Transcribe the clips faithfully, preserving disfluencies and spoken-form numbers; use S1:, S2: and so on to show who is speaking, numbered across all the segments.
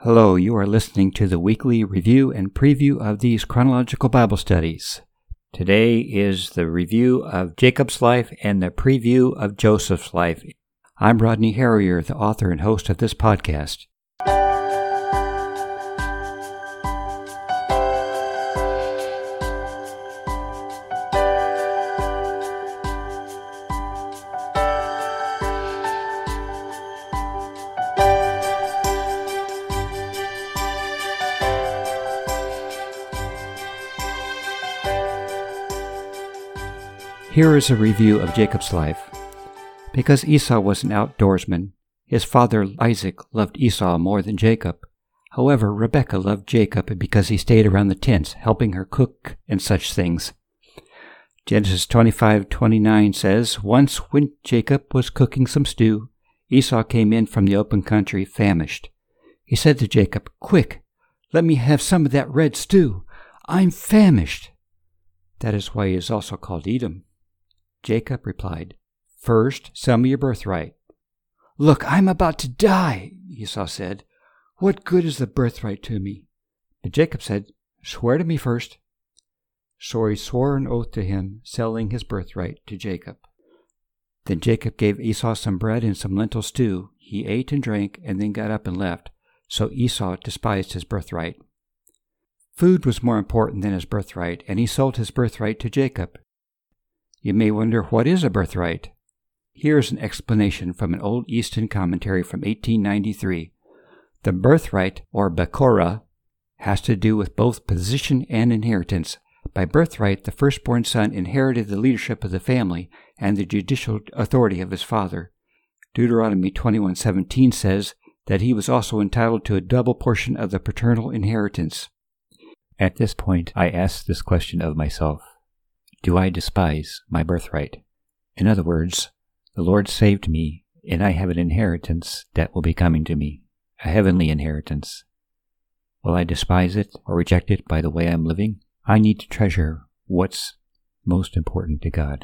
S1: Hello, you are listening to the weekly review and preview of these chronological Bible studies. Today is the review of Jacob's life and the preview of Joseph's life. I'm Rodney Harrier, the author and host of this podcast. Here is a review of Jacob's life. Because Esau was an outdoorsman, his father Isaac loved Esau more than Jacob. However, Rebekah loved Jacob because he stayed around the tents, helping her cook and such things. Genesis twenty-five twenty-nine says, Once when Jacob was cooking some stew, Esau came in from the open country famished. He said to Jacob, Quick, let me have some of that red stew. I'm famished. That is why he is also called Edom. Jacob replied, First, sell me your birthright. Look, I'm about to die, Esau said. What good is the birthright to me? But Jacob said, Swear to me first. So he swore an oath to him, selling his birthright to Jacob. Then Jacob gave Esau some bread and some lentil stew. He ate and drank, and then got up and left. So Esau despised his birthright. Food was more important than his birthright, and he sold his birthright to Jacob. You may wonder, what is a birthright? Here is an explanation from an Old Eastern commentary from eighteen ninety-three. The birthright, or Bekorah, has to do with both position and inheritance. By birthright, the firstborn son inherited the leadership of the family and the judicial authority of his father. Deuteronomy twenty-one seventeen says that he was also entitled to a double portion of the paternal inheritance. At this point, I ask this question of myself. Do I despise my birthright? In other words, the Lord saved me, and I have an inheritance that will be coming to me, a heavenly inheritance. Will I despise it or reject it by the way I'm living? I need to treasure what's most important to God.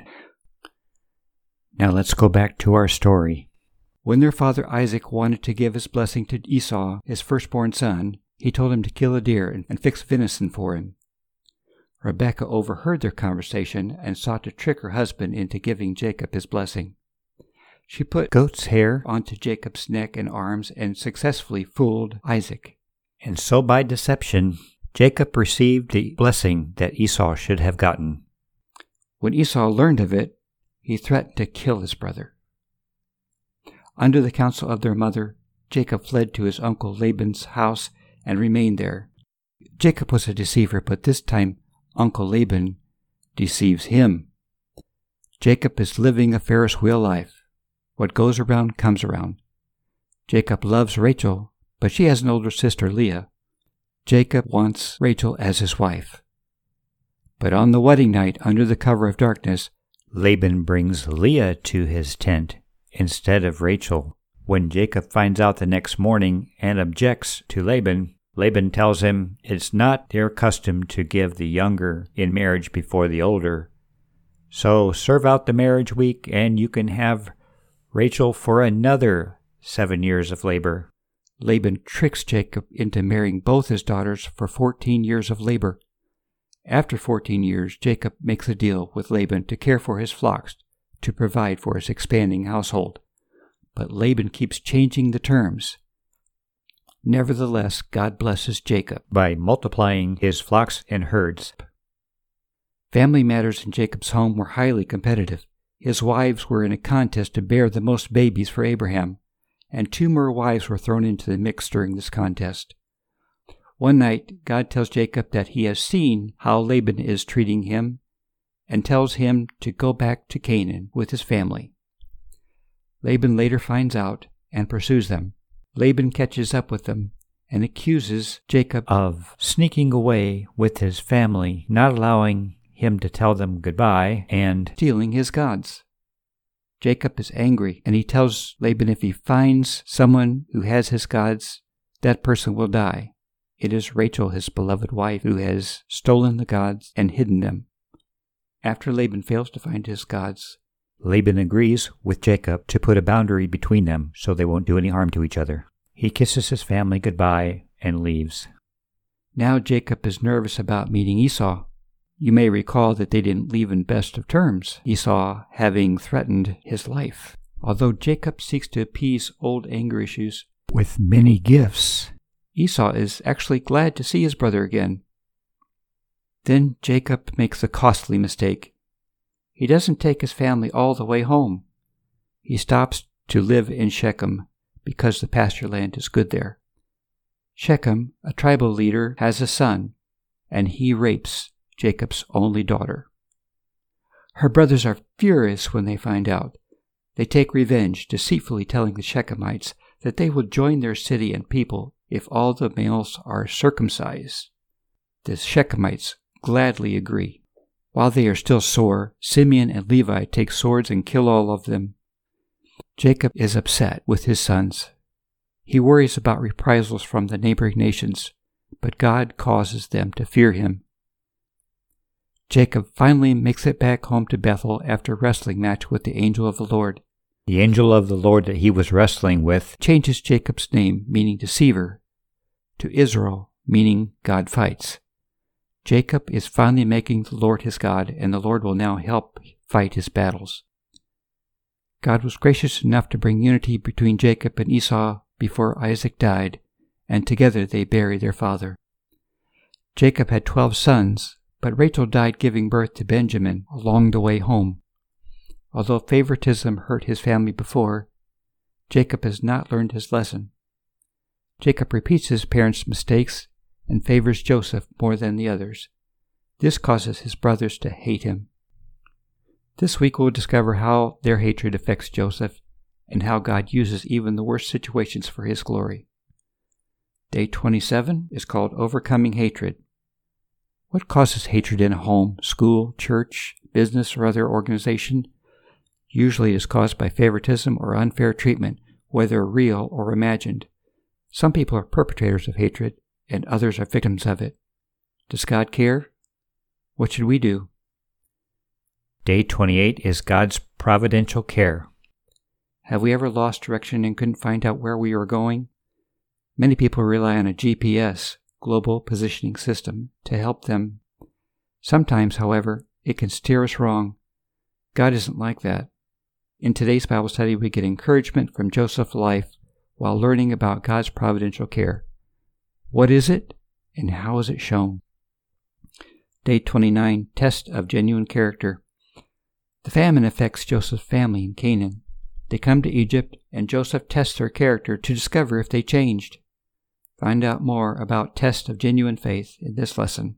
S1: Now let's go back to our story. When their father Isaac wanted to give his blessing to Esau, his firstborn son, he told him to kill a deer and, and fix venison for him. Rebekah overheard their conversation and sought to trick her husband into giving Jacob his blessing. She put goat's hair onto Jacob's neck and arms and successfully fooled Isaac. And so by deception, Jacob received the blessing that Esau should have gotten. When Esau learned of it, he threatened to kill his brother. Under the counsel of their mother, Jacob fled to his uncle Laban's house and remained there. Jacob was a deceiver, but this time Uncle Laban deceives him. Jacob is living a Ferris wheel life. What goes around comes around. Jacob loves Rachel, but she has an older sister, Leah. Jacob wants Rachel as his wife. But on the wedding night, under the cover of darkness, Laban brings Leah to his tent instead of Rachel. When Jacob finds out the next morning and objects to Laban, Laban tells him it's not their custom to give the younger in marriage before the older. So serve out the marriage week and you can have Rachel for another seven years of labor. Laban tricks Jacob into marrying both his daughters for fourteen years of labor. After fourteen years, Jacob makes a deal with Laban to care for his flocks, to provide for his expanding household. But Laban keeps changing the terms. Nevertheless, God blesses Jacob by multiplying his flocks and herds. Family matters in Jacob's home were highly competitive. His wives were in a contest to bear the most babies for Abraham, and two more wives were thrown into the mix during this contest. One night, God tells Jacob that he has seen how Laban is treating him, and tells him to go back to Canaan with his family. Laban later finds out and pursues them. Laban catches up with them and accuses Jacob of sneaking away with his family, not allowing him to tell them goodbye, and stealing his gods. Jacob is angry, and he tells Laban if he finds someone who has his gods, that person will die. It is Rachel, his beloved wife, who has stolen the gods and hidden them. After Laban fails to find his gods, Laban agrees with Jacob to put a boundary between them so they won't do any harm to each other. He kisses his family goodbye
S2: and leaves.
S1: Now Jacob is nervous about meeting Esau. You may recall that they didn't leave in best of terms, Esau having threatened his life. Although Jacob seeks to appease old anger issues with many gifts, Esau is actually glad to see his brother again. Then Jacob makes a costly mistake. He doesn't take his family all the way home. He stops to live in Shechem because the pasture land is good there. Shechem, a tribal leader, has a son, and he rapes Jacob's only daughter. Her brothers are furious when they find out. They take revenge, deceitfully telling the Shechemites that they will join their city and people if all the males are circumcised. The Shechemites gladly agree. While they are still sore, Simeon and Levi take swords and kill all of them. Jacob is upset with his sons. He worries about reprisals from the neighboring nations, but God causes them to fear him. Jacob finally makes it back home to Bethel after a wrestling match with the angel of the Lord.
S2: The angel of the Lord that he was wrestling with
S1: changes Jacob's name, meaning deceiver, to Israel, meaning God fights. Jacob is finally making the Lord his God, and the Lord will now help fight his battles. God was gracious enough to bring unity between Jacob and Esau before Isaac died, and together they buried their father. Jacob had twelve sons, but Rachel died giving birth to Benjamin along the way home. Although favoritism hurt his family before, Jacob has not learned his lesson. Jacob repeats his parents' mistakes and favors Joseph more than the others. This causes his brothers to hate him. This week we'll discover how their hatred affects Joseph and how God uses even the worst situations for his glory. Day twenty-seven is called Overcoming Hatred. What causes hatred in a home, school, church, business, or other organization? Usually it is caused by favoritism or unfair treatment, whether real or imagined. Some people are perpetrators of hatred, and others are victims of it. Does God care? What should we do?
S2: Day twenty-eight is God's providential care.
S1: Have we ever lost direction and couldn't find out where we were going? Many people rely on a G P S, Global Positioning System, to help them. Sometimes, however, it can steer us wrong. God isn't like that. In today's Bible study, we get encouragement from Joseph's life while learning about God's providential care. What is it, and how is it shown? Day twenty-nine, Test of Genuine Character. The famine affects Joseph's family in Canaan. They come to Egypt, and Joseph tests their character to discover if they changed. Find out more about Test of Genuine Faith in this lesson.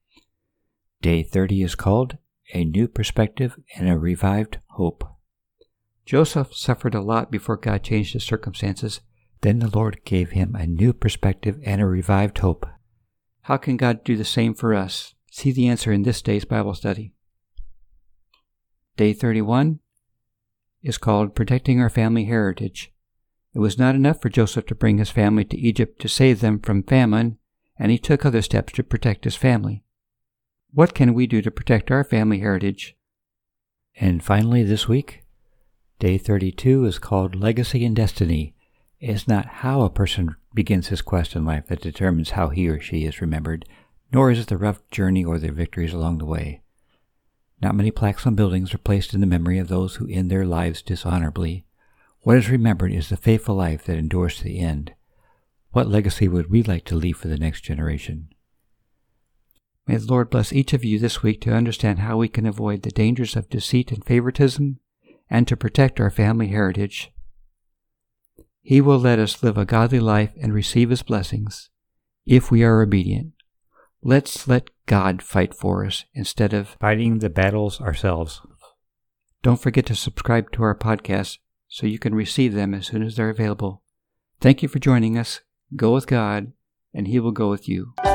S2: Day thirty is called A New Perspective and a Revived Hope.
S1: Joseph suffered a lot before God changed his circumstances.
S2: Then the Lord gave him a new perspective and a revived hope.
S1: How can God do the same for us? See the answer in this day's Bible study. Day thirty-one is called Protecting Our Family Heritage. It was not enough for Joseph to bring his family to Egypt to save them from famine, and he took other steps to protect his family. What can we do to protect our family heritage?
S2: And finally this week, Day thirty-two is called Legacy and Destiny. It is not how a person begins his quest in life that determines how he or she is remembered, nor is it the rough journey or their victories along the way. Not many plaques on buildings are placed in the memory of those who end their lives dishonorably. What is remembered is the faithful life that endures to the end. What legacy would we like to leave for the next generation?
S1: May the Lord bless each of you this week to understand how we can avoid the dangers of deceit and favoritism, and to protect our family heritage. He will let us live a godly life and receive His blessings if we are obedient. Let's let God fight for us instead of
S2: fighting the battles ourselves.
S1: Don't forget to subscribe to our podcast so you can receive them as soon as they're available. Thank you for joining us. Go with God, and He will go with you.